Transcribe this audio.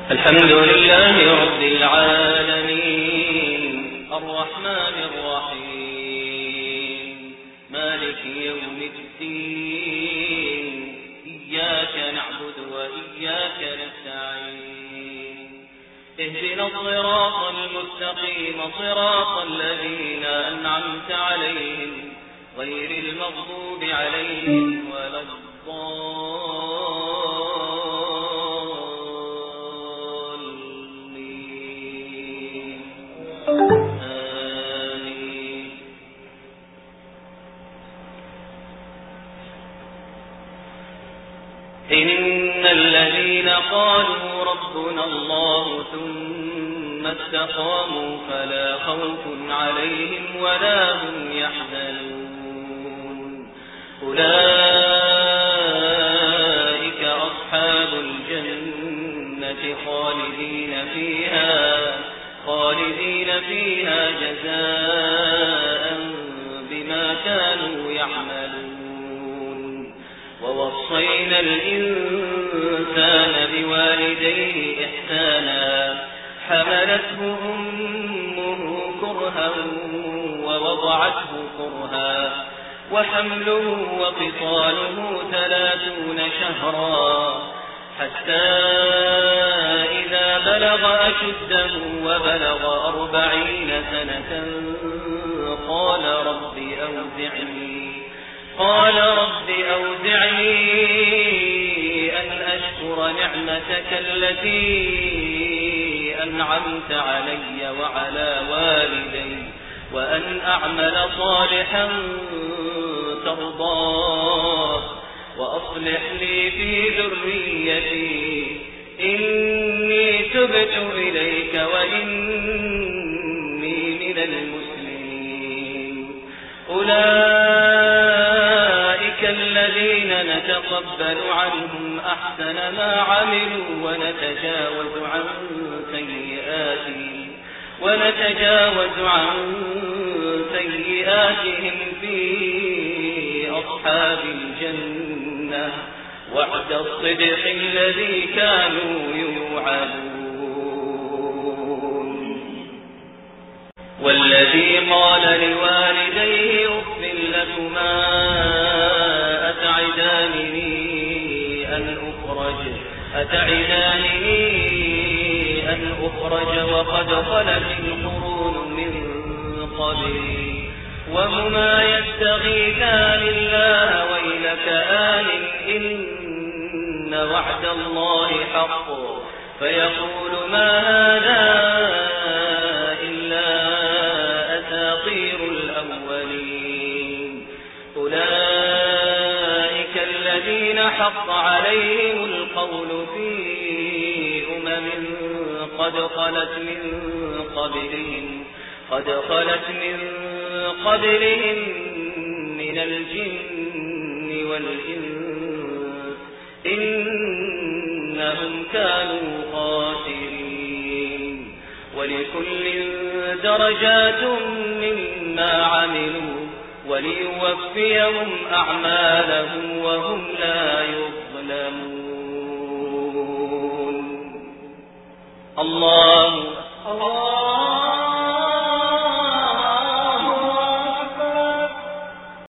الحمد لله رب العالمين الرحمن الرحيم مالك يوم الدين إياك نعبد وإياك نستعين اهدنا الصراط المستقيم صراط الذين أنعمت عليهم غير المغضوب عليهم ولا الضالين آمين. إن الذين قالوا ربنا الله ثم استقاموا فلا خوف عليهم ولا هم يحزنون أولئك أصحاب الجنة خالدين فيها جزاء بما كانوا يعملون ووصينا الإنسان بوالديه إحسانا حملته أمه كرها ووضعته كرها وحمله وفصاله 30 شهرا حتى إذا بلغ أشده وبلغ 40 سنة قال رب أوزعني أن أشكر نعمتك التي أنعمت علي وعلى والدي وأن أعمل صالحا ترضاه وأصلح لي في ذريتي إني تبت إليك وإني من المسلمين أولئك الذين نتقبل عنهم أحسن ما عملوا ونتجاوز عن سيئاتهم في أصحاب الجنة وعد الصدق الذي كانوا يوعدون والذي قال لوالديه أف لكما أتعدانني أن أخرج وقد خلت القرون من قبلي وهما يستغيثان الله ويلك إن وعد الله حق فيقول ما هذا إلا أساطير الأولين أولئك الذين حق عليهم القول في قد خلت من قبلهم من الجن والإنس إنهم كانوا خاسرين ولكل درجات مما عملوا وليوفيهم أعمالهم وهم لا يظلمون الله